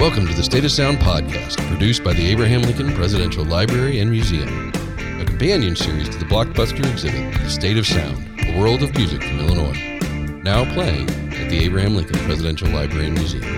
Welcome to the State of Sound podcast, produced by the Abraham Lincoln Presidential Library and Museum, a companion series to the blockbuster exhibit, The State of Sound, a world of music from Illinois, now playing at the Abraham Lincoln Presidential Library and Museum.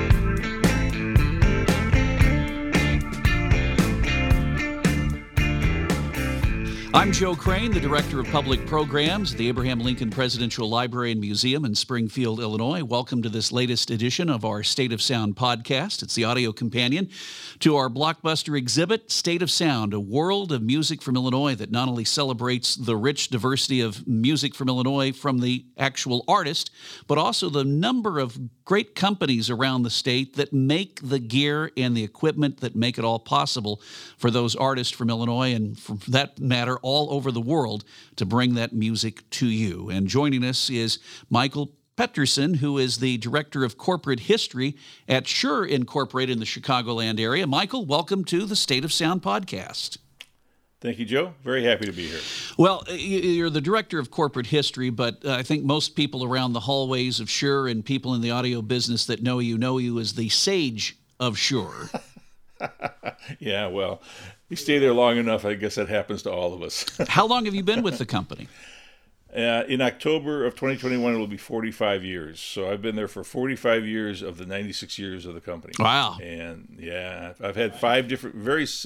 I'm Joe Crane, the Director of Public Programs at the Abraham Lincoln Presidential Library and Museum in Springfield, Illinois. Welcome to this latest edition of our State of Sound podcast. It's the audio companion to our blockbuster exhibit, State of Sound, a world of music from Illinois that not only celebrates the rich diversity of music from Illinois from the actual artist, but also the number of great companies around the state that make the gear and the equipment that make it all possible for those artists from Illinois and, for that matter, all over the world to bring that music to you. And joining us is Michael Petterson, who is the Director of Corporate History at Shure Incorporated in the Chicagoland area. Michael, welcome to the State of Sound podcast. Thank you, Joe. Very happy to be here. Well, you're the Director of Corporate History, but I think most people around the hallways of Shure and people in the audio business that know you as the sage of Shure. Yeah, well, you stay there long enough, I guess that happens to all of us. How long have you been with the company? In October of 2021, it will be 45 years. So I've been there for 45 years of the 96 years of the company. Wow. And yeah, I've had five different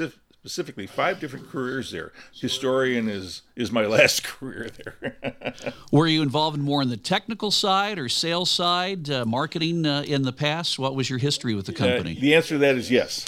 careers there. Historian is my last career there. Were you involved more in the technical side or sales side, marketing in the past? What was your history with the company? The answer to that is yes.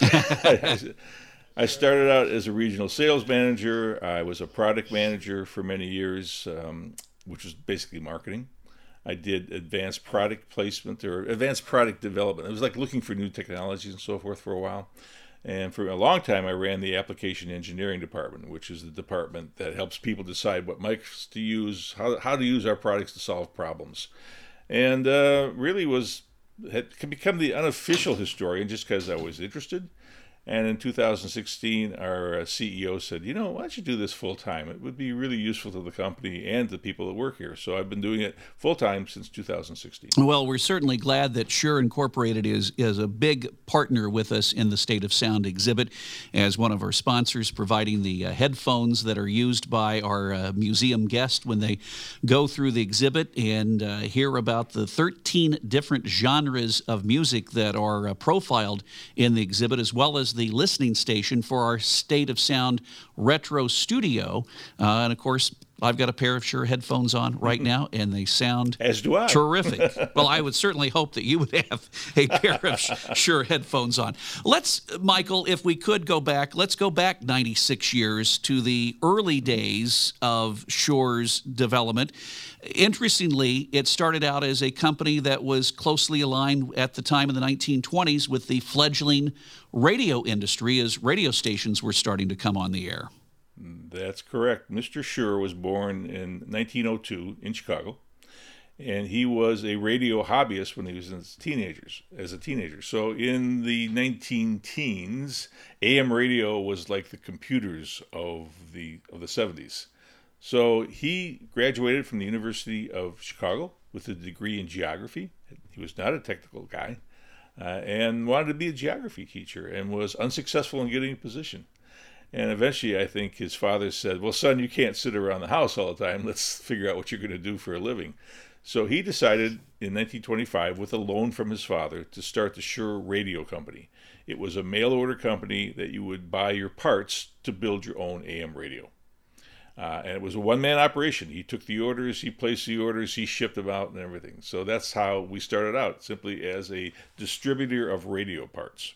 I started out as a regional sales manager. I was a product manager for many years, which was basically marketing. I did advanced product placement or advanced product development. It was like looking for new technologies and so forth for a while. And for a long time, I ran the application engineering department, which is the department that helps people decide what mics to use, how to use our products to solve problems. And really had become the unofficial historian just because I was interested. And in 2016, our CEO said, why don't you do this full time? It would be really useful to the company and the people that work here. So I've been doing it full time since 2016. Well, we're certainly glad that Shure Incorporated is a big partner with us in the State of Sound exhibit as one of our sponsors, providing the headphones that are used by our museum guests when they go through the exhibit and hear about the 13 different genres of music that are profiled in the exhibit, as well as the listening station for our State of Sound retro studio. And of course, I've got a pair of Shure headphones on right now, and they sound as do I. Terrific. Well, I would certainly hope that you would have a pair of Shure headphones on. Michael, if we could let's go back 96 years to the early days of Shure's development. Interestingly, it started out as a company that was closely aligned at the time in the 1920s with the fledgling radio industry as radio stations were starting to come on the air. That's correct. Mr. Shure was born in 1902 in Chicago, and he was a radio hobbyist when he was as a teenager. So in the 19-teens, AM radio was like the computers of the 70s. So he graduated from the University of Chicago with a degree in geography. He was not a technical guy and wanted to be a geography teacher and was unsuccessful in getting a position. And eventually, I think his father said, well, son, you can't sit around the house all the time. Let's figure out what you're going to do for a living. So he decided in 1925, with a loan from his father, to start the Shure Radio Company. It was a mail-order company that you would buy your parts to build your own AM radio. And it was a one-man operation. He took the orders, he placed the orders, he shipped them out and everything. So that's how we started out, simply as a distributor of radio parts.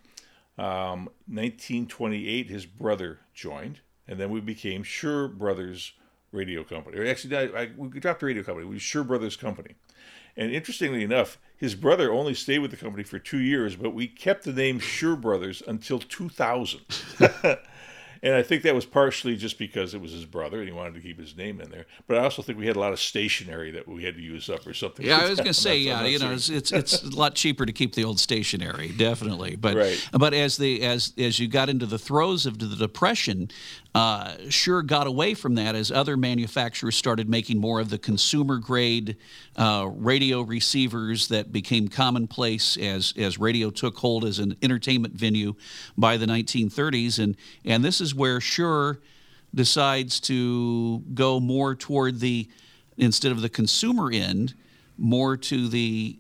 1928, his brother joined, and then we became Shure Brothers Radio Company. Or actually, we dropped the radio company. We were Shure Brothers Company. And interestingly enough, his brother only stayed with the company for 2 years, but we kept the name Shure Brothers until 2000. And I think that was partially just because it was his brother and he wanted to keep his name in there. But I also think we had a lot of stationery that we had to use up or something. Yeah, I was going to say, it's a lot cheaper to keep the old stationery, definitely. But right. But as you got into the throes of the Depression, Shure got away from that as other manufacturers started making more of the consumer-grade radio receivers that became commonplace as radio took hold as an entertainment venue by the 1930s. And this is where Shure decides to go more toward instead of the consumer end, more to the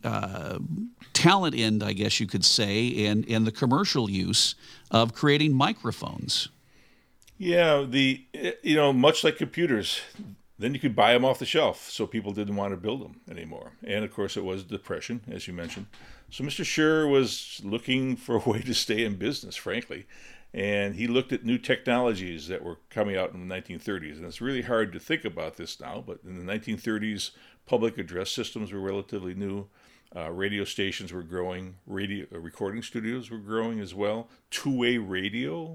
talent end, I guess you could say, and the commercial use of creating microphones. Yeah, much like computers, then you could buy them off the shelf, so people didn't want to build them anymore. And of course, it was Depression, as you mentioned. So Mr. Shure was looking for a way to stay in business, frankly. And he looked at new technologies that were coming out in the 1930s. And it's really hard to think about this now, but in the 1930s, public address systems were relatively new. Radio stations were growing. Recording studios were growing as well. Two-way radio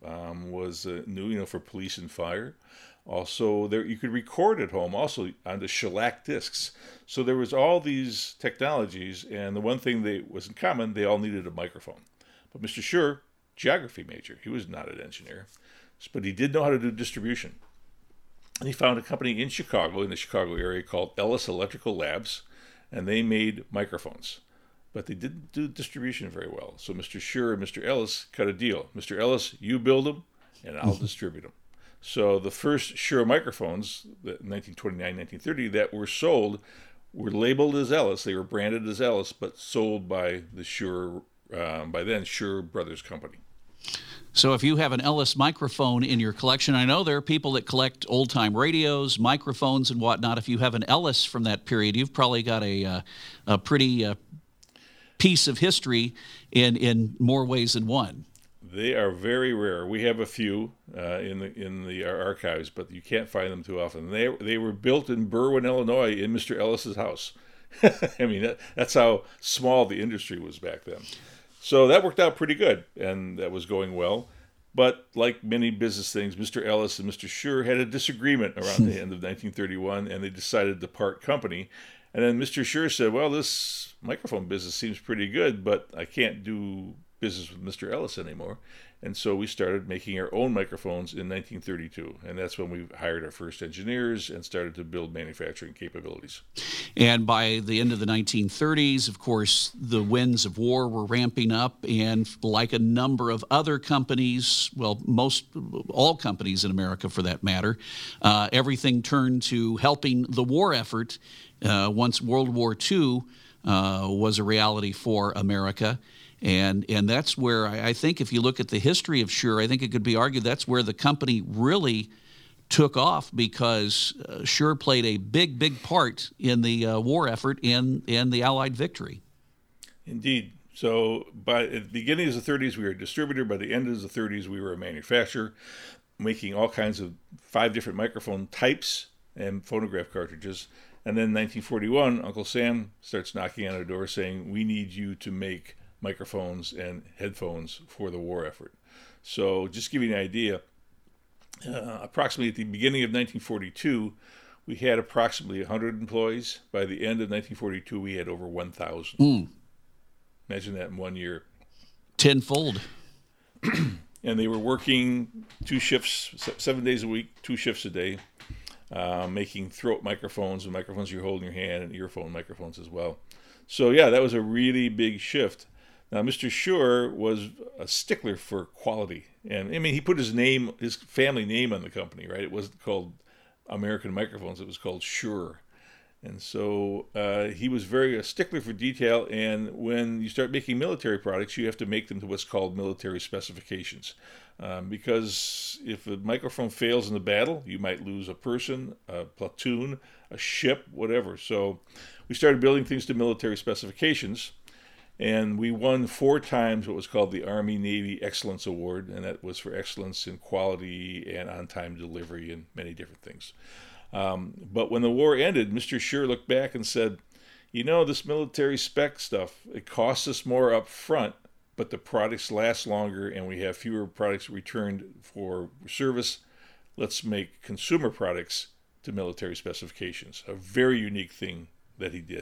was new, for police and fire. Also, you could record at home, also on the shellac discs. So there was all these technologies, and the one thing that was in common, they all needed a microphone. But Mr. Shure, geography major, he was not an engineer, but he did know how to do distribution. And he found a company in Chicago, in the Chicago area, called Ellis Electrical Labs, and they made microphones. But they didn't do distribution very well. So Mr. Shure and Mr. Ellis cut a deal. Mr. Ellis, you build them, and I'll distribute them. So the first Shure microphones, 1929, 1930, that were sold were labeled as Ellis. They were branded as Ellis, but sold by the Shure, by then, Shure Brothers Company. So if you have an Ellis microphone in your collection, I know there are people that collect old-time radios, microphones, and whatnot. If you have an Ellis from that period, you've probably got a pretty piece of history in more ways than one. They are very rare. We have a few in the archives, but you can't find them too often. They were built in Berwyn, Illinois, in Mr. Ellis's house. I mean, that's how small the industry was back then. So that worked out pretty good, and that was going well. But like many business things, Mr. Ellis and Mr. Shure had a disagreement around the end of 1931, and they decided to part company. And then Mr. Shure said, well, this microphone business seems pretty good, but I can't do business with Mr. Ellis anymore. And so we started making our own microphones in 1932. And that's when we hired our first engineers and started to build manufacturing capabilities. And by the end of the 1930s, of course, the winds of war were ramping up. And like a number of other companies, well, all companies in America for that matter, everything turned to helping the war effort once World War II was a reality for America. And that's where I think if you look at the history of Shure, I think it could be argued that's where the company really took off, because Shure played a big part in the war effort and the Allied victory. Indeed. So by the beginning of the 30s, we were a distributor. By the end of the 30s, we were a manufacturer, making all kinds of 5 different microphone types and phonograph cartridges. And then in 1941, Uncle Sam starts knocking on our door saying, we need you to make microphones and headphones for the war effort. So just to give you an idea, approximately at the beginning of 1942, we had approximately 100 employees. By the end of 1942, we had over 1,000. Imagine that in 1 year. Tenfold. And they were working 2 shifts, 7 days a week, 2 shifts a day, making throat microphones and microphones you hold in your hand, and earphone microphones as well. So yeah, that was a really big shift. Now, Mr. Shure was a stickler for quality. And I mean, he put his family name on the company, right? It wasn't called American Microphones. It was called Shure. And so he was very a stickler for detail. And when you start making military products, you have to make them to what's called military specifications. Because if a microphone fails in the battle, you might lose a person, a platoon, a ship, whatever. So we started building things to military specifications. And we won 4 times what was called the Army-Navy Excellence Award, and that was for excellence in quality and on-time delivery and many different things. But when the war ended, Mr. Shure looked back and said, this military spec stuff, it costs us more up front, but the products last longer and we have fewer products returned for service. Let's make consumer products to military specifications, a very unique thing that he did.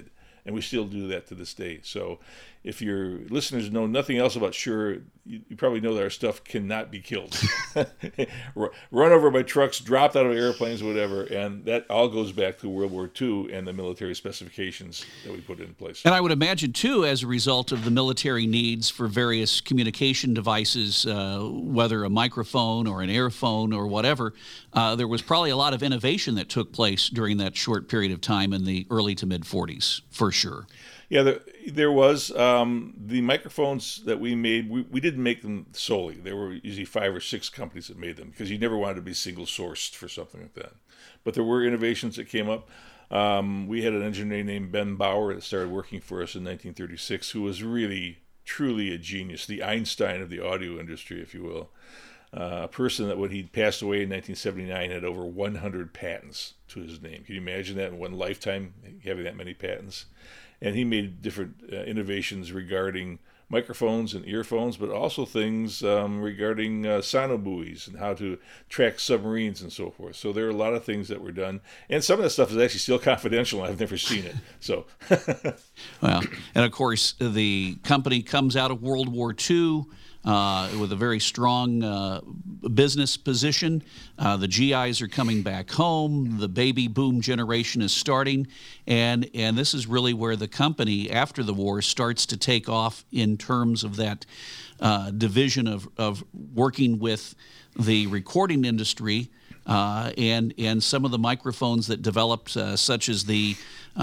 and we still do that to this day. So if your listeners know nothing else about Shure, you probably know that our stuff cannot be killed. Run over by trucks, dropped out of airplanes, whatever, and that all goes back to World War II and the military specifications that we put in place. And I would imagine, too, as a result of the military needs for various communication devices, whether a microphone or an airphone or whatever, there was probably a lot of innovation that took place during that short period of time in the early to mid-40s, for sure. Yeah, there was. The microphones that we made, we didn't make them solely. There were usually 5 or 6 companies that made them because you never wanted to be single-sourced for something like that. But there were innovations that came up. We had an engineer named Ben Bauer that started working for us in 1936 who was really, truly a genius, the Einstein of the audio industry, if you will. A person that when he passed away in 1979 had over 100 patents to his name. Can you imagine that in one lifetime, having that many patents? And he made different innovations regarding microphones and earphones, but also things regarding sonobuoys and how to track submarines and so forth. So there are a lot of things that were done. And some of that stuff is actually still confidential. I've never seen it. So, well, and of course, the company comes out of World War II with a very strong business position. The GIs are coming back home. The baby boom generation is starting. And this is really where the company, after the war, starts to take off in terms of that division of working with the recording industry and some of the microphones that developed, such as the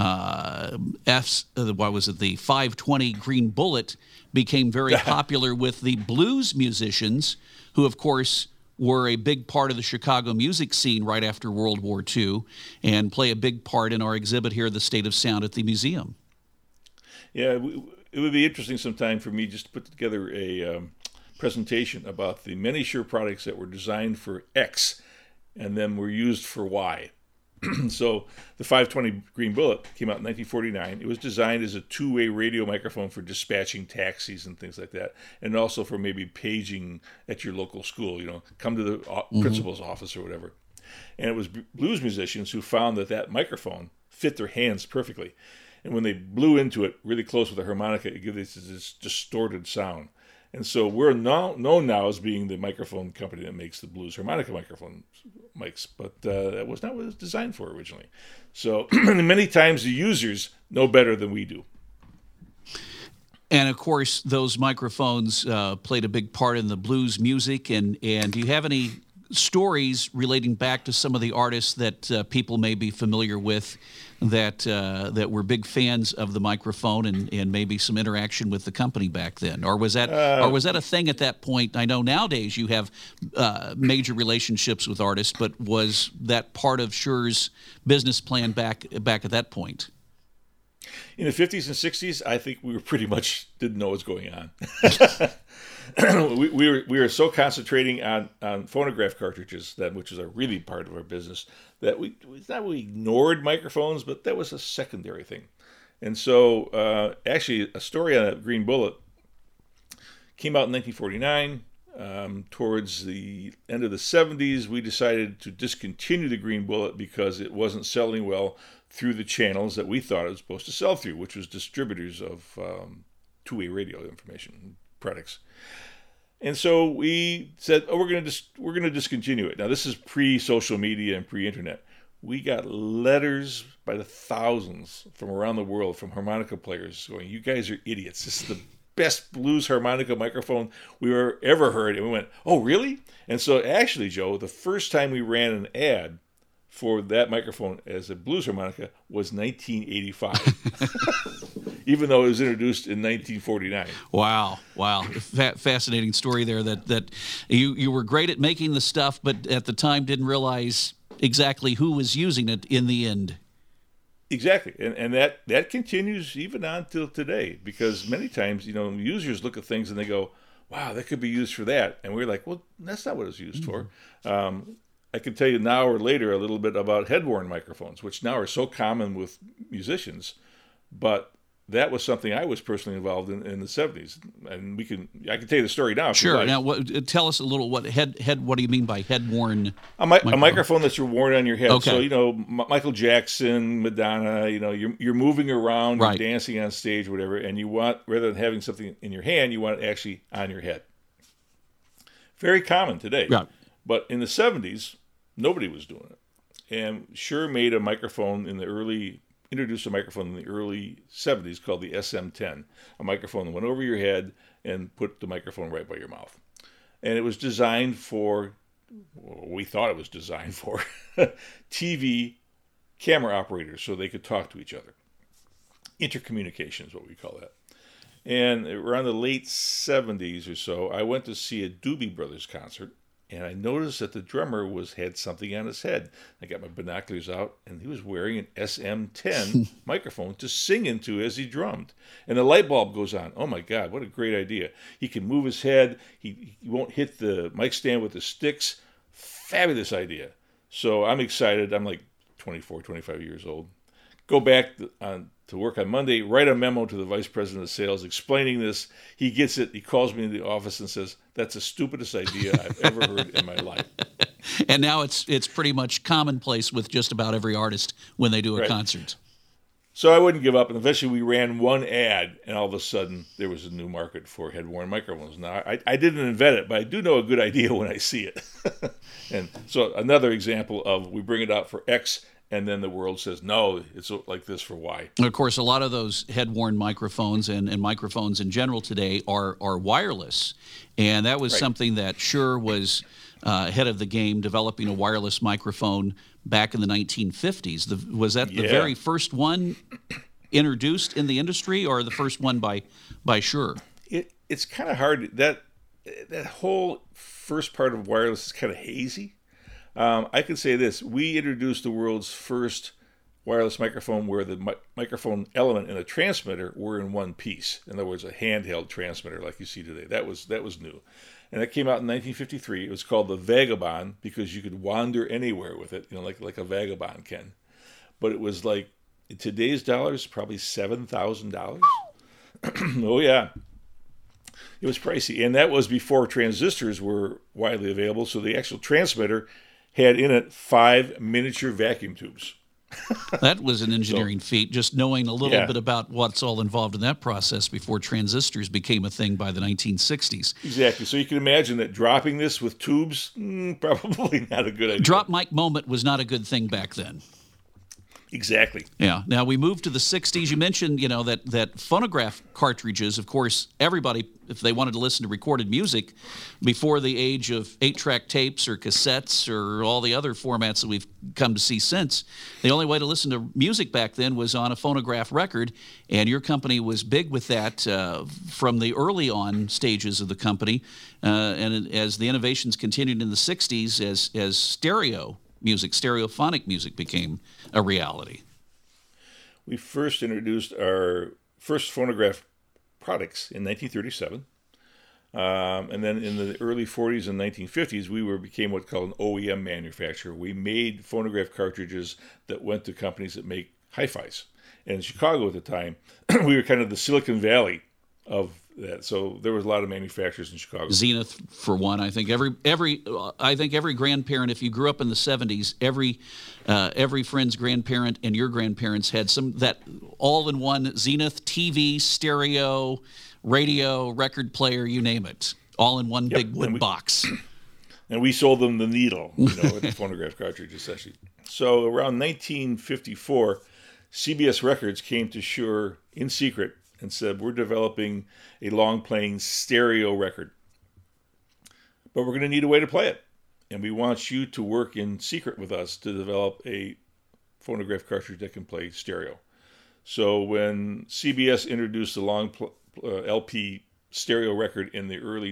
the 520 Green Bullet, became very popular with the blues musicians, who, of course, were a big part of the Chicago music scene right after World War II and play a big part in our exhibit here, The State of Sound at the museum. Yeah, it would be interesting sometime for me just to put together a presentation about the many Shure products that were designed for X and then were used for Y. So the 520 Green Bullet came out in 1949. It was designed as a two-way radio microphone for dispatching taxis and things like that, and also for maybe paging at your local school, come to the principal's office or whatever. And it was blues musicians who found that microphone fit their hands perfectly. And when they blew into it really close with a harmonica, it gives this distorted sound. And so we're known now as being the microphone company that makes the blues harmonica microphone mics, but that was not what it was designed for originally. So many times the users know better than we do. And of course, those microphones played a big part in the blues music. And do you have any stories relating back to some of the artists that people may be familiar with that were big fans of the microphone and maybe some interaction with the company back then? Or was that a thing at that point? I know nowadays you have major relationships with artists, but was that part of Shure's business plan back at that point? In the 50s and 60s, I think we were pretty much didn't know what was going on. we were so concentrating on phonograph cartridges, which is a really part of our business, that we ignored microphones, but that was a secondary thing. And so actually a story on that Green Bullet came out in 1949. Towards the end of the 70s, we decided to discontinue the Green Bullet because it wasn't selling well through the channels that we thought it was supposed to sell through, which was distributors of two-way radio information products. And so we said, we're going to discontinue it. Now, this is pre-social media and pre-internet. We got letters by the thousands from around the world from harmonica players going, "You guys are idiots. This is the best blues harmonica microphone we ever heard." And we went, "Oh, really?" And so actually, Joe, the first time we ran an ad for that microphone as a blues harmonica was 1985, even though it was introduced in 1949. Wow. Fascinating story there that you were great at making the stuff, but at the time didn't realize exactly who was using it in the end. Exactly, and that continues even on till today, because many times, users look at things and they go, "Wow, that could be used for that," and we're like, "Well, that's not what it's used for." I can tell you now or later a little bit about head-worn microphones, which now are so common with musicians, but that was something I was personally involved in the 70s. And I can tell you the story now. Sure. Now, tell us a little, what do you mean by head-worn a microphone that you're worn on your head. Okay. So, Michael Jackson, Madonna, you're moving around, right. You're dancing on stage, whatever, and you want, rather than having something in your hand, you want it actually on your head. Very common today. Yeah. But in the 70s, nobody was doing it. And Shure made a microphone introduced a microphone in the early 70s called the SM10, a microphone that went over your head and put the microphone right by your mouth. And it was designed for, we thought it was designed for, TV camera operators so they could talk to each other. Intercommunication is what we call that. And around the late 70s or so, I went to see a Doobie Brothers concert, and I noticed that the drummer had something on his head. I got my binoculars out, and he was wearing an SM10 microphone to sing into as he drummed. And the light bulb goes on. Oh, my God, what a great idea. He can move his head. He won't hit the mic stand with the sticks. Fabulous idea. So I'm excited. I'm like 24, 25 years old. Go back to work on Monday, write a memo to the vice president of sales explaining this. He gets it. He calls me into the office and says, "That's the stupidest idea I've ever heard in my life." And now it's pretty much commonplace with just about every artist when they do a concert. So I wouldn't give up, and eventually we ran one ad, and all of a sudden there was a new market for head-worn microphones. Now, I didn't invent it, but I do know a good idea when I see it. And so another example of we bring it out for X, and then the world says, no, it's like this for Y. Of course, a lot of those head-worn microphones and microphones in general today are wireless. And that was something that Shure was ahead of the game, developing a wireless microphone back in the 1950s. Was that the very first one introduced in the industry, or the first one by Shure? It's kind of hard. That whole first part of wireless is kind of hazy. I can say this. We introduced the world's first wireless microphone where the microphone element and the transmitter were in one piece. In other words, a handheld transmitter like you see today. That was new. And that came out in 1953. It was called the Vagabond because you could wander anywhere with it, like a vagabond can. But it was like, in today's dollars, probably $7,000. Oh, yeah. It was pricey. And that was before transistors were widely available. So the actual transmitter had in it 5 miniature vacuum tubes. That was an engineering feat, just knowing a little bit about what's all involved in that process before transistors became a thing by the 1960s. Exactly. So you can imagine that dropping this with tubes, probably not a good idea. Drop mic moment was not a good thing back then. Exactly. Yeah. Now we moved to the 60s. You mentioned, that phonograph cartridges, of course, everybody, if they wanted to listen to recorded music before the age of 8-track tapes or cassettes or all the other formats that we've come to see since, the only way to listen to music back then was on a phonograph record, and your company was big with that from the early on stages of the company. And as the innovations continued in the 60s, as stereophonic music became a reality. We first introduced our first phonograph products in 1937. And then in the early 40s and 1950s, we became what's called an OEM manufacturer. We made phonograph cartridges that went to companies that make hi-fis. And in Chicago at the time, we were kind of the Silicon Valley of that. So there was a lot of manufacturers in Chicago. Zenith, for one. I think every grandparent, if you grew up in the 70s, every friend's grandparent and your grandparents had that all-in-one Zenith TV, stereo, radio, record player, you name it, all in one big wood box. And we sold them the needle, with the phonograph cartridge, essentially. So around 1954, CBS Records came to Shure in secret and said, we're developing a long-playing stereo record. But we're going to need a way to play it. And we want you to work in secret with us to develop a phonograph cartridge that can play stereo. So when CBS introduced the long LP stereo record in the early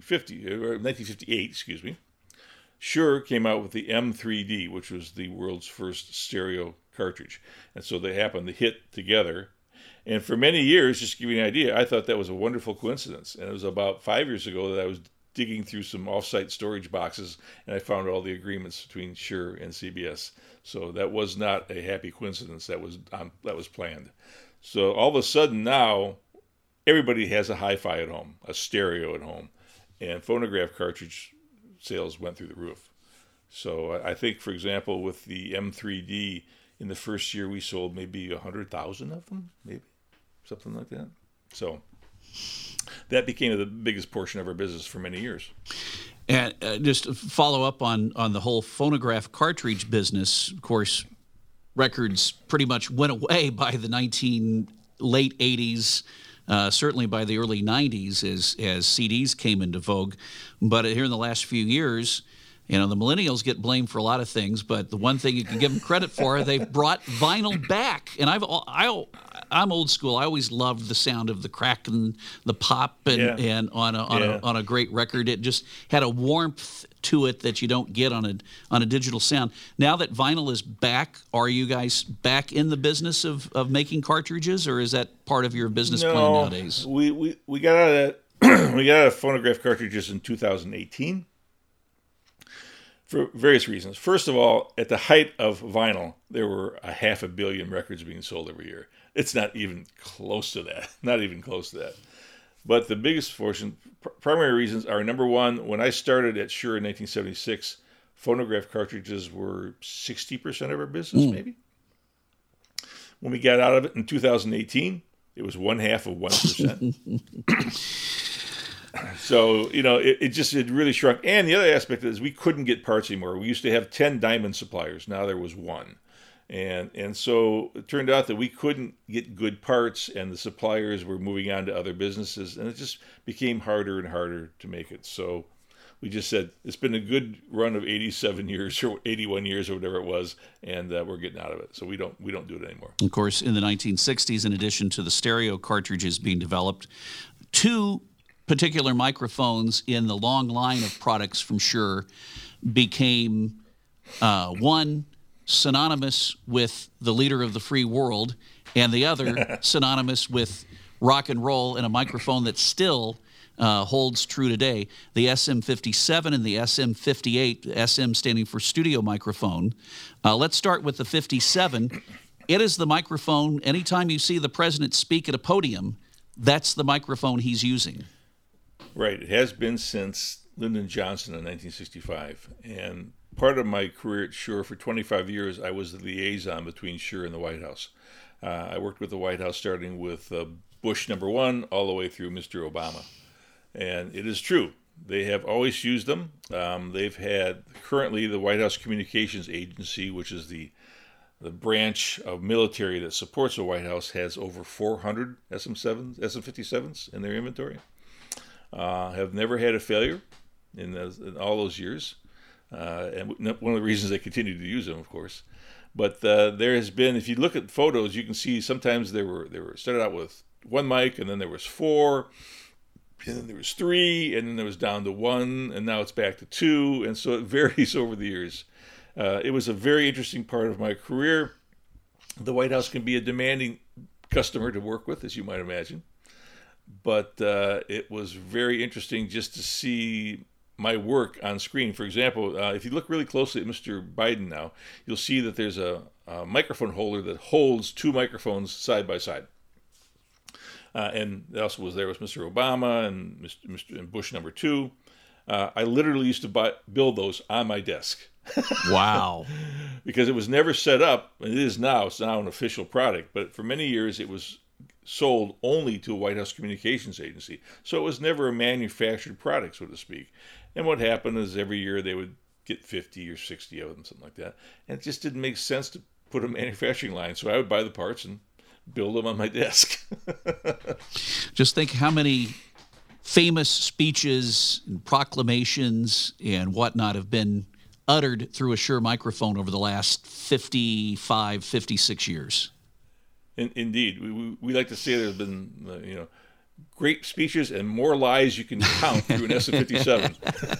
1958, Shure came out with the M3D, which was the world's first stereo cartridge. And so they happened to hit together. And for many years, just to give you an idea, I thought that was a wonderful coincidence. And it was about 5 years ago that I was digging through some off-site storage boxes, and I found all the agreements between Shure and CBS. So that was not a happy coincidence. That was planned. So all of a sudden now, everybody has a hi-fi at home, a stereo at home, and phonograph cartridge sales went through the roof. So I think, for example, with the M3D, in the first year we sold maybe 100,000 of them, maybe something like that. So that became the biggest portion of our business for many years. And just to follow up on the whole phonograph cartridge business, of course, records pretty much went away by the late 80s, certainly by the early 90s as CDs came into vogue. But here in the last few years, the millennials get blamed for a lot of things, but the one thing you can give them credit for, they've brought vinyl back. And I'm old school. I always loved the sound of the crack and the pop, and on a great record, it just had a warmth to it that you don't get on a digital sound. Now that vinyl is back, are you guys back in the business of making cartridges, or is that part of your business plan nowadays? We got out of that. We got out of phonograph cartridges in 2018. For various reasons. First of all, at the height of vinyl, there were 500 million records being sold every year. It's not even close to that. Not even close to that. But the biggest portion, primary reasons are, number one, when I started at Shure in 1976, phonograph cartridges were 60% of our business, maybe. When we got out of it in 2018, it was 0.5%. So, it really shrunk. And the other aspect is we couldn't get parts anymore. We used to have 10 diamond suppliers. Now there was one. And so it turned out that we couldn't get good parts, and the suppliers were moving on to other businesses, and it just became harder and harder to make it. So we just said, it's been a good run of 87 years or 81 years or whatever it was, and we're getting out of it. So we don't do it anymore. Of course, in the 1960s, in addition to the stereo cartridges being developed, two particular microphones in the long line of products from Shure became one synonymous with the leader of the free world, and the other synonymous with rock and roll, and a microphone that still holds true today. The SM57 and the SM58, SM standing for studio microphone. Let's start with the 57. It is the microphone, anytime you see the president speak at a podium, that's the microphone he's using. Right. It has been since Lyndon Johnson in 1965. And part of my career at Shure, for 25 years, I was the liaison between Shure and the White House. I worked with the White House starting with Bush #1 all the way through Mr. Obama. And it is true. They have always used them. They've had currently the White House Communications Agency, which is the branch of military that supports the White House, has over 400 SM57s in their inventory. Have never had a failure in all those years. And one of the reasons they continue to use them, of course. But there has been, if you look at photos, you can see sometimes they were started out with one mic, and then there was 4, and then there was 3, and then there was down to 1, and now it's back to 2, and so it varies over the years. It was a very interesting part of my career. The White House can be a demanding customer to work with, as you might imagine. But it was very interesting just to see my work on screen. For example, if you look really closely at Mr. Biden now, you'll see that there's a microphone holder that holds 2 microphones side by side. And also was Mr. Obama and Mr. Bush #2. I literally used to build those on my desk. Wow. Because it was never set up, and it is now. It's now an official product. But for many years, it was sold only to a White House Communications Agency. So it was never a manufactured product, so to speak. And what happened is every year they would get 50 or 60 of them, something like that. And it just didn't make sense to put a manufacturing line. So I would buy the parts and build them on my desk. Just think how many famous speeches and proclamations and whatnot have been uttered through a Shure microphone over the last 55, 56 years. Indeed. We like to say there's been, great speeches and more lies you can count through an SM57.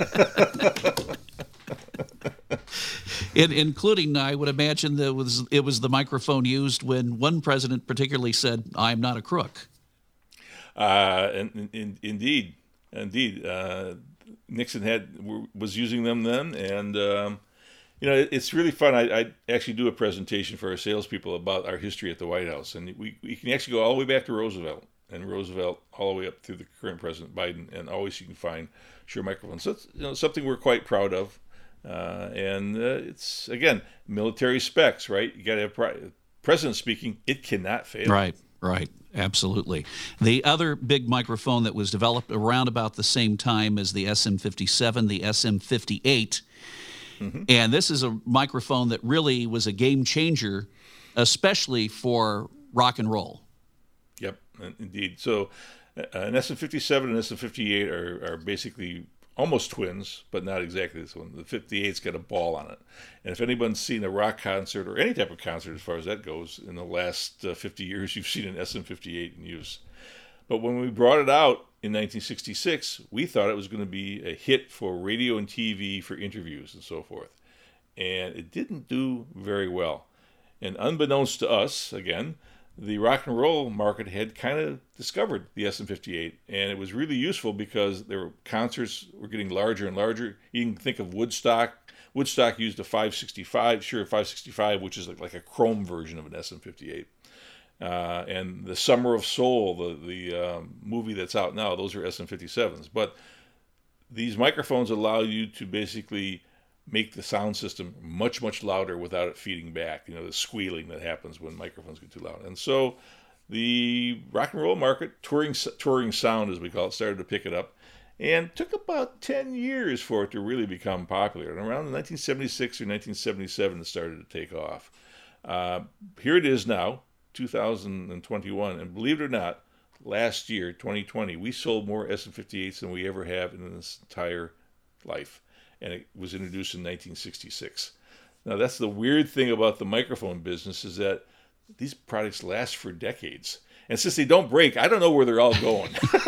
Including, I would imagine, that it was the microphone used when one president particularly said, "I'm not a crook." Indeed. Nixon was using them then, and it's really fun. I actually do a presentation for our salespeople about our history at the White House, and we can actually go all the way back to Roosevelt, and Roosevelt all the way up through the current President Biden, and always you can find Shure microphones. So it's something we're quite proud of, and it's, again, military specs, right? You got to have President speaking. It cannot fail. Right. Absolutely. The other big microphone that was developed around about the same time as the SM57, the SM58. Mm-hmm. And this is a microphone that really was a game changer, especially for rock and roll. Yep, indeed. So an SM57 and SM58 are basically almost twins, but not exactly this one. The 58's got a ball on it. And if anyone's seen a rock concert or any type of concert as far as that goes, in the last 50 years, you've seen an SM58 in use. But when we brought it out in 1966, we thought it was going to be a hit for radio and TV for interviews and so forth. And it didn't do very well. And unbeknownst to us, again, the rock and roll market had kind of discovered the SM58, and it was really useful because concerts were getting larger and larger. You can think of Woodstock. Woodstock used a 565, Shure 565, which is like a chrome version of an SM58. And the Summer of Soul, the movie that's out now, those are SM57s. But these microphones allow you to basically make the sound system much, much louder without it feeding back, the squealing that happens when microphones get too loud. And so the rock and roll market, touring sound as we call it, started to pick it up, and took about 10 years for it to really become popular. And around 1976 or 1977 it started to take off. Here it is now, 2021, and believe it or not, last year, 2020, we sold more SM58s than we ever have in this entire life. And it was introduced in 1966. Now, that's the weird thing about the microphone business, is that these products last for decades. And since they don't break, I don't know where they're all going.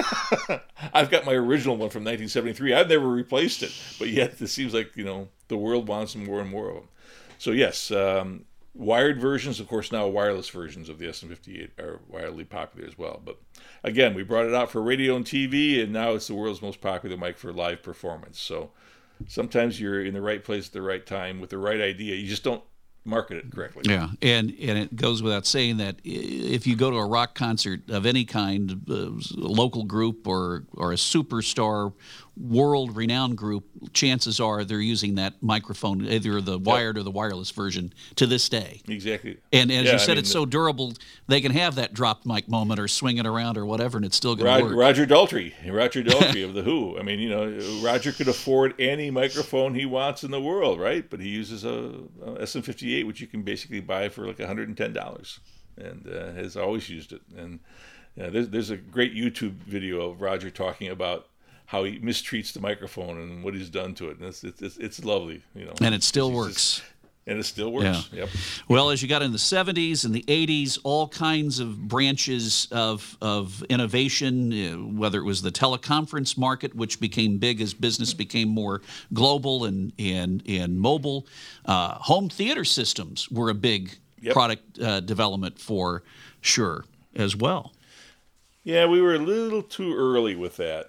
I've got my original one from 1973. I've never replaced it. But yet it seems like, the world wants more and more of them. So yes, wired versions, of course, now wireless versions of the SM58 are wildly popular as well. But again, we brought it out for radio and TV, and now it's the world's most popular mic for live performance. So sometimes you're in the right place at the right time with the right idea. You just don't market it correctly. Yeah, and it goes without saying that if you go to a rock concert of any kind, a local group or a superstar, world-renowned group, chances are they're using that microphone, either the wired or the wireless version, to this day. Exactly. And as you said, it's so durable, they can have that dropped mic moment or swing it around or whatever, and it's still going to work. Roger Daltrey of The Who. I mean, Roger could afford any microphone he wants in the world, right? But he uses a SM58, which you can basically buy for like $110, and has always used it. And there's a great YouTube video of Roger talking about how he mistreats the microphone and what he's done to it. And it's lovely, And it still works. And it still works. Yeah. Yep. Well, as you got in the 70s and the 80s, all kinds of branches of innovation, whether it was the teleconference market, which became big as business became more global and mobile. Home theater systems were a big product development for Shure as well. Yeah, we were a little too early with that.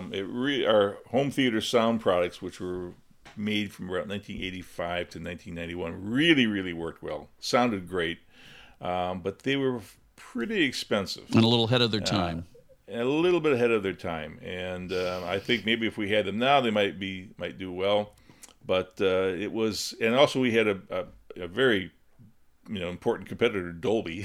Our home theater sound products, which were made from around 1985 to 1991, really, really worked well. Sounded great, but they were pretty expensive. And a little ahead of their time. A little bit ahead of their time. And I think maybe if we had them now, they might do well. But it was, and also we had a very important competitor, Dolby,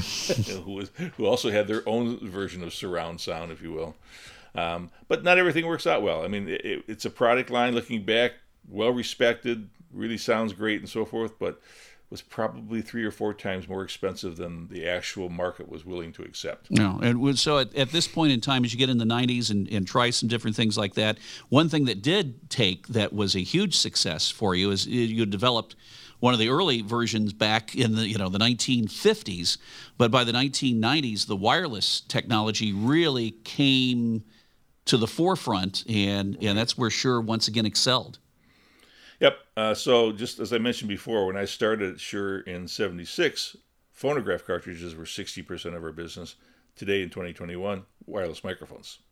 who also had their own version of surround sound, if you will. But not everything works out well. I mean, it's a product line, looking back, well respected, really sounds great and so forth, but was probably 3 or 4 times more expensive than the actual market was willing to accept. No, and so at this point in time, as you get in the 90s and try some different things like that, one thing that did take that was a huge success for you is you developed one of the early versions back in the the 1950s, but by the 1990s, the wireless technology really came to the forefront, and that's where Shure once again excelled. Yep. So just as I mentioned before, when I started at Shure in '76, phonograph cartridges were 60% of our business. Today in 2021, wireless microphones.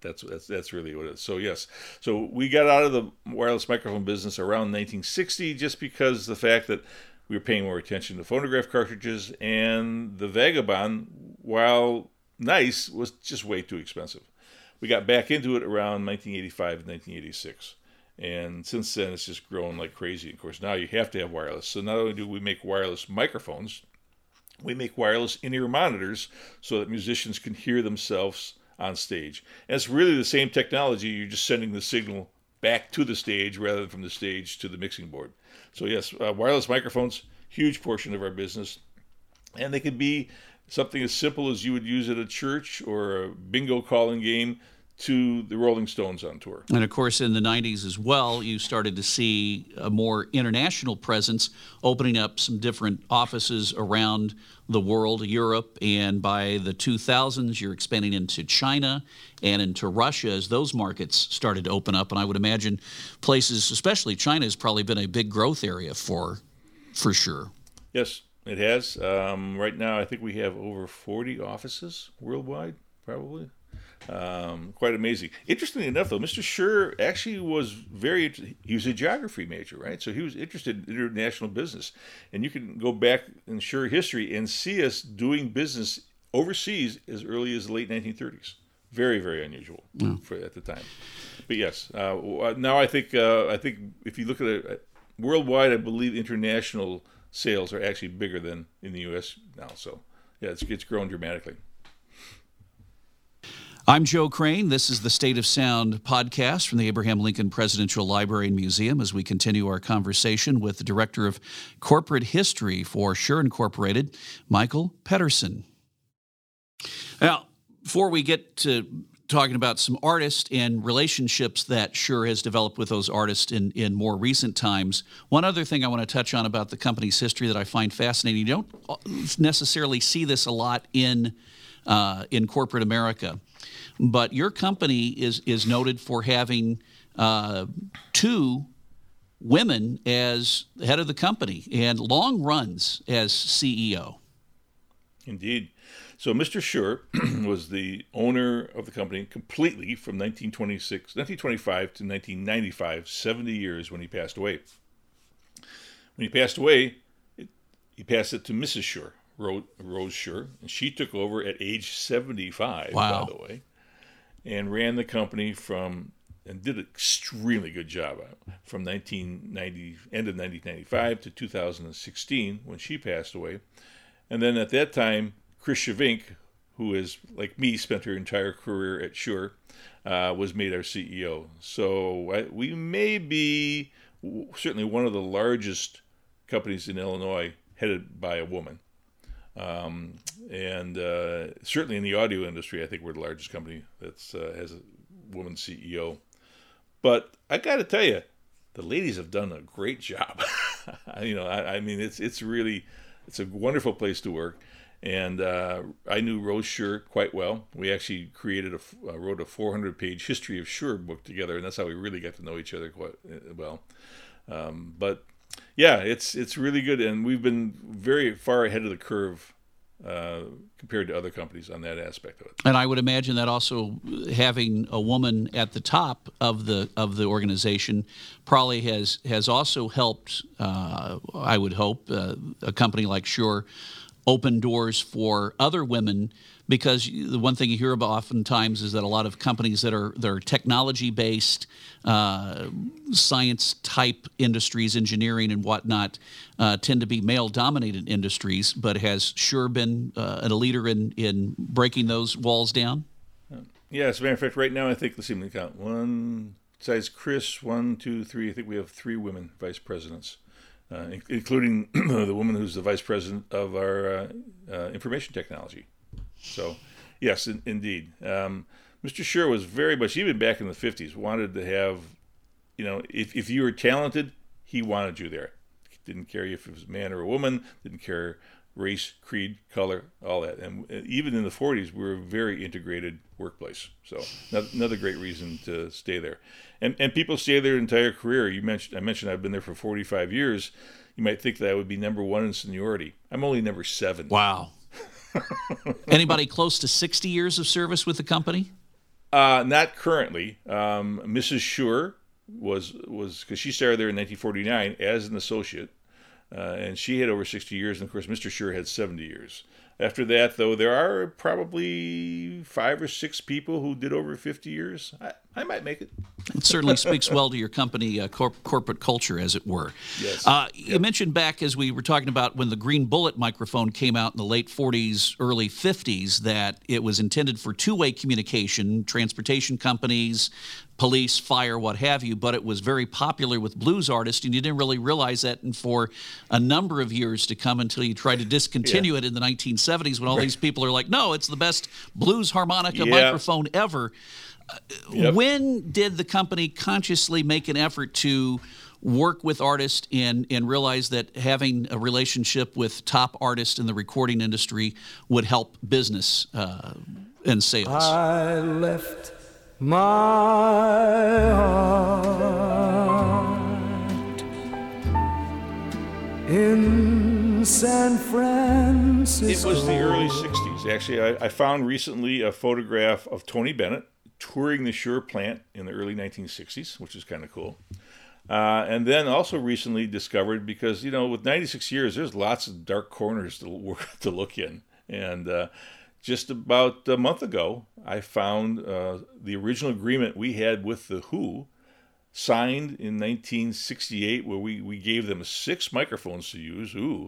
That's really what it is. So yes, so we got out of the wireless microphone business around 1960 just because the fact that we were paying more attention to phonograph cartridges, and the Vagabond, while nice, was just way too expensive. We got back into it around 1985 and 1986. And since then, it's just grown like crazy. Of course, now you have to have wireless. So not only do we make wireless microphones, we make wireless in-ear monitors so that musicians can hear themselves on stage. And it's really the same technology. You're just sending the signal back to the stage rather than from the stage to the mixing board. So yes, wireless microphones, huge portion of our business. And they could be something as simple as you would use at a church or a bingo calling game to the Rolling Stones on tour. And of course, in the 90s as well, you started to see a more international presence, opening up some different offices around the world, Europe, and by the 2000s, you're expanding into China and into Russia as those markets started to open up. And I would imagine places, especially China, has probably been a big growth area for sure. Yes, it has. Right now, I think we have over 40 offices worldwide, probably. Quite amazing. Interestingly enough, though, Mr. Schur actually was he was a geography major, right? So he was interested in international business. And you can go back in Schur history and see us doing business overseas as early as the late 1930s. Very, very unusual at the time. But yes, now I think if you look at it worldwide, I believe international sales are actually bigger than in the U.S. now. So yeah, it's grown dramatically. I'm Joe Crane. This is the State of Sound podcast from the Abraham Lincoln Presidential Library and Museum as we continue our conversation with the Director of Corporate History for Schur Incorporated, Michael Pedersen. Now, before we get to talking about some artists and relationships that Schur has developed with those artists in more recent times, one other thing I want to touch on about the company's history that I find fascinating, you don't necessarily see this a lot in corporate America. But your company is noted for having two women as head of the company and long runs as CEO. Indeed. So Mr. Schur was the owner of the company completely from 1925 to 1995, 70 years when he passed away. When he passed away, he passed it to Mrs. Schur, Rose Schur, and she took over at age 75, wow. By the way, and ran the company and did an extremely good job from end of 1995 to 2016 when she passed away. And then at that time, Chris Shavink, who is, like me, spent her entire career at Schur, was made our CEO. So we may be certainly one of the largest companies in Illinois headed by a woman. And certainly in the audio industry, I think we're the largest company that has a woman CEO. But I got to tell you, the ladies have done a great job. I mean, it's a wonderful place to work. And I knew Rose Schur quite well. We actually wrote a 400-page history of Schur book together, and that's how we really got to know each other quite well. But yeah, it's really good, and we've been very far ahead of the curve compared to other companies on that aspect of it. And I would imagine that also having a woman at the top of the organization probably has also helped. I would hope a company like Schur open doors for other women, because the one thing you hear about oftentimes is that a lot of companies that are technology-based, science-type industries, engineering and whatnot, tend to be male-dominated industries. But has Schur been a leader in breaking those walls down? Yeah, as a matter of fact, right now I think, let's see, let me count. One, besides Chris, 1, 2, 3, I think we have 3 women vice presidents. Including the woman who's the vice president of our information technology. So, yes, indeed. Mr. Schur was very much, even back in the 50s, wanted to have, if you were talented, he wanted you there. He didn't care if it was a man or a woman, didn't care race, creed, color, all that. And even in the 40s, we were a very integrated workplace. So another great reason to stay there. And people stay their entire career. I mentioned I've been there for 45 years. You might think that I would be number 1 in seniority. I'm only number 7. Wow. Anybody close to 60 years of service with the company? Not currently. Mrs. Schur was because she started there in 1949 as an associate, and she had over 60 years, and of course Mr. Schur had 70 years. After that, though, there are probably 5 or 6 people who did over 50 years. I might make it. It certainly speaks well to your company corporate culture, as it were. Yes. You mentioned back as we were talking about when the Green Bullet microphone came out in the late 40s, early 50s, that it was intended for two-way communication, transportation companies, police, fire, what have you, but it was very popular with blues artists, and you didn't really realize that and for a number of years to come until you tried to discontinue it in the 1970s when all these people are like, no, it's the best blues harmonica microphone ever. When did the company consciously make an effort to work with artists and realize that having a relationship with top artists in the recording industry would help business and sales? I left my heart in San Francisco. It was the early 60s. Actually, I found recently a photograph of Tony Bennett touring the Schur plant in the early 1960s, which is kind of cool. And then also recently discovered, because, with 96 years, there's lots of dark corners to look in. And just about a month ago, I found the original agreement we had with The Who, signed in 1968, where we gave them 6 microphones to use. Ooh.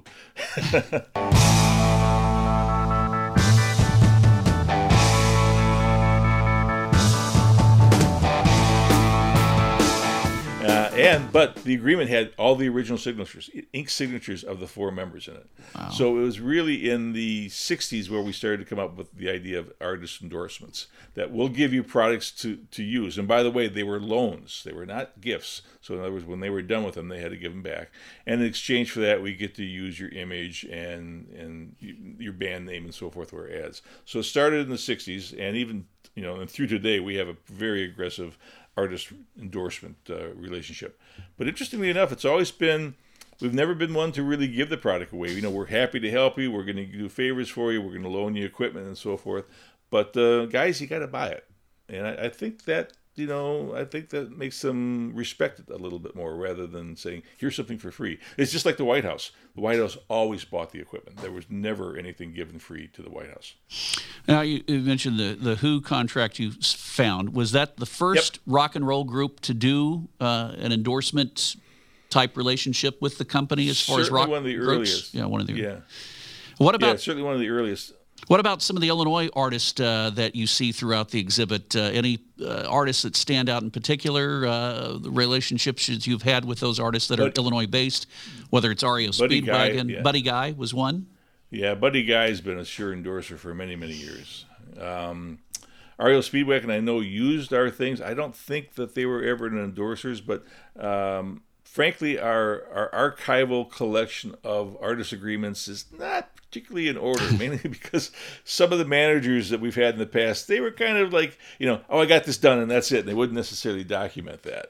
But the agreement had all the original signatures, ink signatures of the 4 members in it. Wow. So it was really in the 60s where we started to come up with the idea of artist endorsements, that we'll give you products to use. And by the way, they were loans. They were not gifts. So in other words, when they were done with them, they had to give them back. And in exchange for that, we get to use your image and your band name and so forth where ads. So it started in the 60s, and even, and through today, we have a very aggressive artist endorsement relationship. But interestingly enough, it's always been, we've never been one to really give the product away. We're happy to help you. We're going to do favors for you. We're going to loan you equipment and so forth. But guys, you got to buy it. And I think that, I think that makes them respect it a little bit more rather than saying, here's something for free. It's just like the White House. The White House always bought the equipment. There was never anything given free to the White House. Now, you mentioned the Who contract you found. Was that the first rock and roll group to do an endorsement type relationship with the company as far as rock one of the groups? Earliest. Yeah, one of the Yeah. What about certainly one of the earliest. What about some of the Illinois artists that you see throughout the exhibit? Any artists that stand out in particular, the relationships you've had with those artists that are Illinois-based, whether it's REO Speedwagon? Buddy Guy was one? Yeah, Buddy Guy has been a Schur endorser for many, many years. REO Speedwagon, I know, used our things. I don't think that they were ever endorsers, but frankly, our archival collection of artist agreements is not particularly in order, mainly because some of the managers that we've had in the past, they were kind of like, oh, I got this done and that's it. And they wouldn't necessarily document that.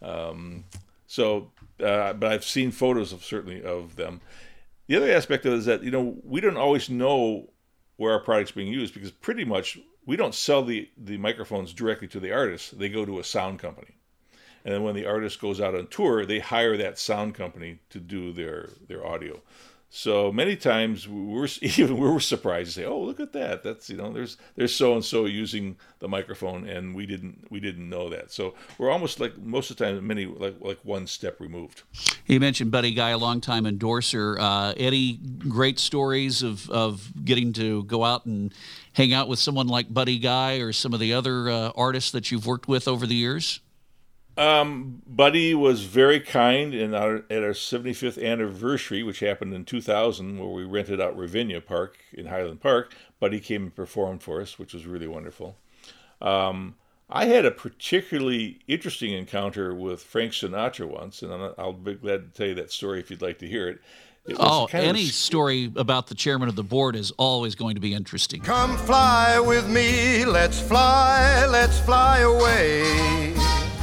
But I've seen photos certainly of them. The other aspect of it is that, we don't always know where our product's being used, because pretty much we don't sell the microphones directly to the artists. They go to a sound company. And then when the artist goes out on tour, they hire that sound company to do their audio. So many times we're surprised to say, "Oh, look at that! That's there's so and so using the microphone, and we didn't know that." So we're almost like most of the time, like one step removed. You mentioned Buddy Guy, a longtime endorser. Any great stories of getting to go out and hang out with someone like Buddy Guy or some of the other artists that you've worked with over the years? Buddy was very kind at our 75th anniversary, which happened in 2000, where we rented out Ravinia Park in Highland Park. Buddy came and performed for us, which was really wonderful. I had a particularly interesting encounter with Frank Sinatra once, and I'll be glad to tell you that story if you'd like to hear it. Any story about the chairman of the board is always going to be interesting. Come fly with me, let's fly away.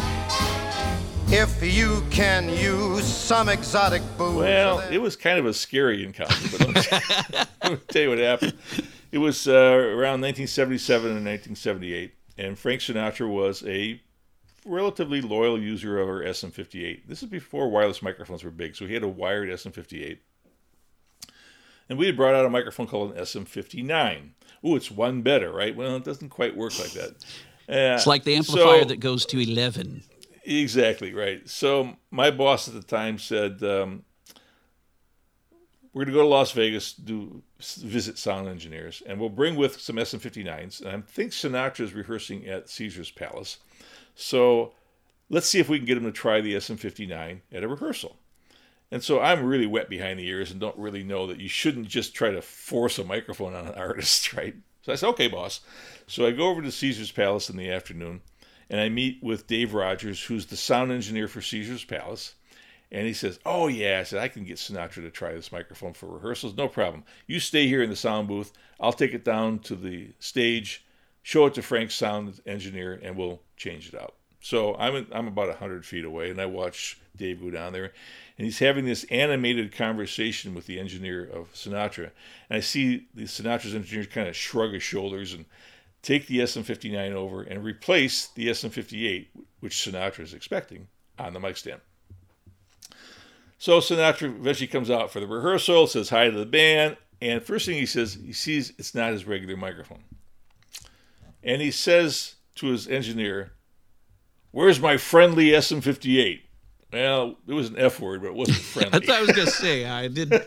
If you can use some exotic booze. Well, it was kind of a scary encounter, but let me tell you what happened. It was around 1977 and 1978, And Frank Sinatra was a relatively loyal user of our SM58. This is before wireless microphones were big, so he had a wired SM58. And we had brought out a microphone called an SM59. Ooh, it's one better, right? Well, it doesn't quite work like that. It's like the amplifier that goes to 11. Exactly, right. So my boss at the time said, we're going to go to Las Vegas, visit sound engineers, and we'll bring with some SM59s. And I think Sinatra's rehearsing at Caesar's Palace. So let's see if we can get him to try the SM59 at a rehearsal. And so I'm really wet behind the ears and don't really know that you shouldn't just try to force a microphone on an artist, right? So I said, okay, boss. So I go over to Caesar's Palace in the afternoon, and I meet with Dave Rogers, who's the sound engineer for Caesar's Palace. And he says, oh, yeah, I said, I can get Sinatra to try this microphone for rehearsals. No problem. You stay here in the sound booth. I'll take it down to the stage, show it to Frank's sound engineer, and we'll change it out. So I'm about 100 feet away, and I watch Dave go down there. And he's having this animated conversation with the engineer of Sinatra. And I see the Sinatra's engineer kind of shrug his shoulders and take the SM59 over and replace the SM58, which Sinatra is expecting, on the mic stand. So Sinatra eventually comes out for the rehearsal, says hi to the band, and first thing he says, he sees it's not his regular microphone. And he says to his engineer, where's my friendly SM58? Well, it was an F word, but it wasn't friendly. That's what I was going to say. I didn't.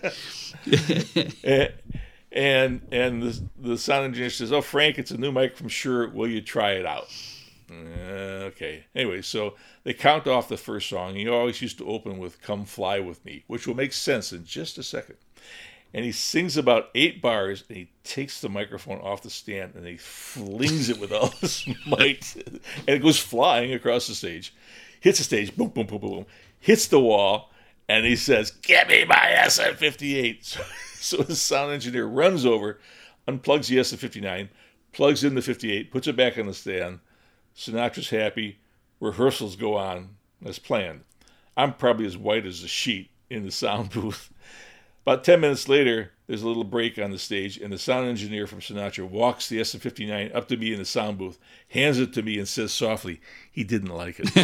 and the sound engineer says, oh, Frank, it's a new mic from Shure. Will you try it out? Okay. Anyway, so they count off the first song. He always used to open with Come Fly With Me, which will make sense in just a second. And he sings about 8 bars, and he takes the microphone off the stand, and he flings it with all his might, and it goes flying across the stage, hits the stage, boom, boom, boom, boom, boom, hits the wall, and he says, "Give me my SM58." So the sound engineer runs over, unplugs the SM59, plugs in the 58, puts it back on the stand. Sinatra's happy. Rehearsals go on as planned. I'm probably as white as a sheet in the sound booth. About 10 minutes later, there's a little break on the stage, and the sound engineer from Sinatra walks the SM59 up to me in the sound booth, hands it to me, and says softly, he didn't like it.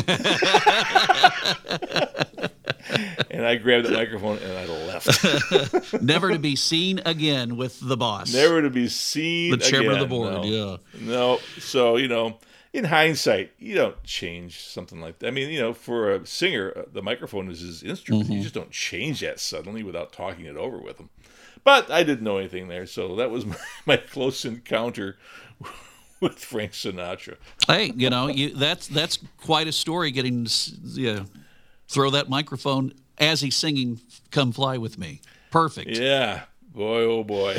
And I grabbed the microphone, and I left. Never to be seen again with the boss. Never to be seen again. The chairman of the board, no. yeah. No, so, in hindsight, you don't change something like that. I mean, for a singer, the microphone is his instrument. Mm-hmm. You just don't change that suddenly without talking it over with him. But I didn't know anything there, so that was my close encounter with Frank Sinatra. Hey, that's quite a story. Getting to throw that microphone as he's singing "Come Fly With Me." Perfect. Yeah, boy, oh boy.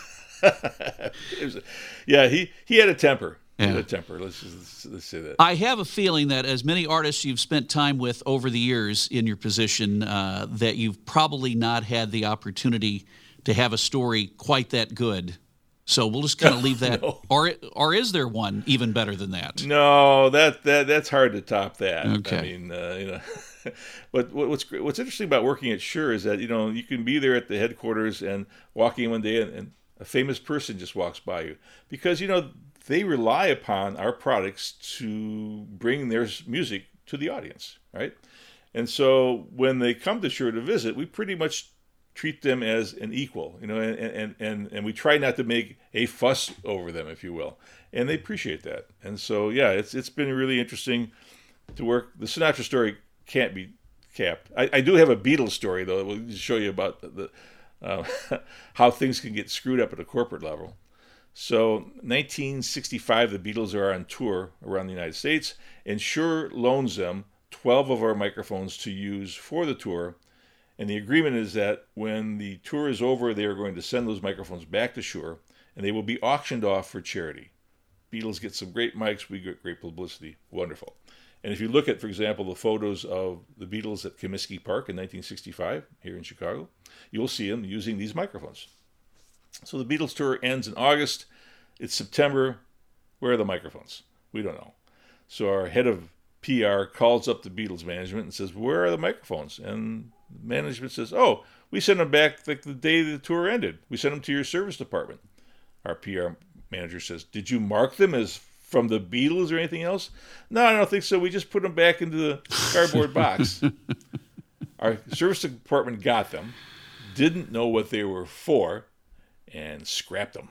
He had a temper. Yeah. Temper. Let's say that. I have a feeling that as many artists you've spent time with over the years in your position, that you've probably not had the opportunity to have a story quite that good. So we'll just kind of leave that. No. Or is there one even better than that? No, that's hard to top that. Okay. I mean, but what's interesting about working at Shure is that you can be there at the headquarters and walking in one day and a famous person just walks by you because they rely upon our products to bring their music to the audience, right? And so when they come to Shure to visit, we pretty much treat them as an equal, and we try not to make a fuss over them, if you will. And they appreciate that. And so, yeah, it's been really interesting to work. The Sinatra story can't be capped. I do have a Beatles story, though, that will show you about the how things can get screwed up at a corporate level. So 1965, the Beatles are on tour around the United States, and Shure loans them 12 of our microphones to use for the tour. And the agreement is that when the tour is over, they are going to send those microphones back to Shure, and they will be auctioned off for charity. Beatles get some great mics, we get great publicity. Wonderful. And if you look at, for example, the photos of the Beatles at Comiskey Park in 1965 here in Chicago, you'll see them using these microphones. So the Beatles tour ends in August. It's September. Where are the microphones? We don't know. So our head of PR calls up the Beatles management and says, where are the microphones? And management says, oh, we sent them back like the day the tour ended. We sent them to your service department. Our PR manager says, did you mark them as from the Beatles or anything else? No, I don't think so. We just put them back into the cardboard box. Our service department got them, didn't know what they were for, and scrapped them.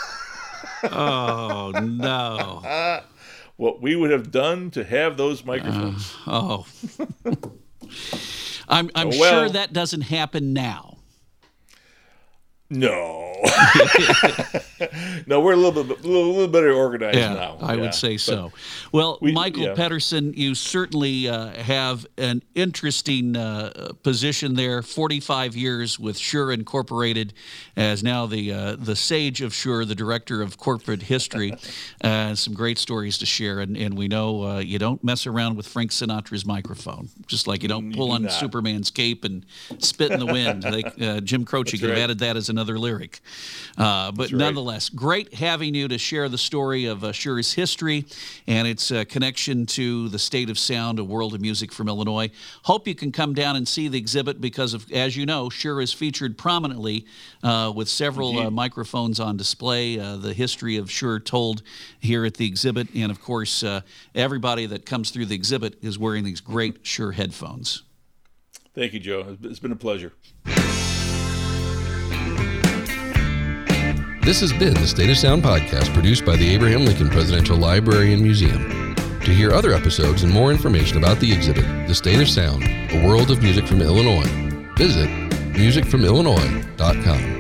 Oh, no. What we would have done to have those microphones. I'm sure that doesn't happen now. No. No, we're a little better organized now. I would say so. Well, Michael Pedersen, you certainly have an interesting position there. 45 years with Shure Incorporated, as now the sage of Shure, the director of corporate history. Some great stories to share, and we know you don't mess around with Frank Sinatra's microphone, just like you don't pull on Superman's cape and spit in the wind. Jim Croce could have added that as another lyric. But nonetheless, great having you to share the story of Shure's history and its connection to the State of Sound, a world of music from Illinois. Hope you can come down and see the exhibit because, as you know, Shure is featured prominently with several microphones on display. The history of Shure told here at the exhibit. And, of course, everybody that comes through the exhibit is wearing these great Shure headphones. Thank you, Joe. It's been a pleasure. This has been the State of Sound podcast produced by the Abraham Lincoln Presidential Library and Museum. To hear other episodes and more information about the exhibit, The State of Sound, a world of music from Illinois, visit musicfromillinois.com.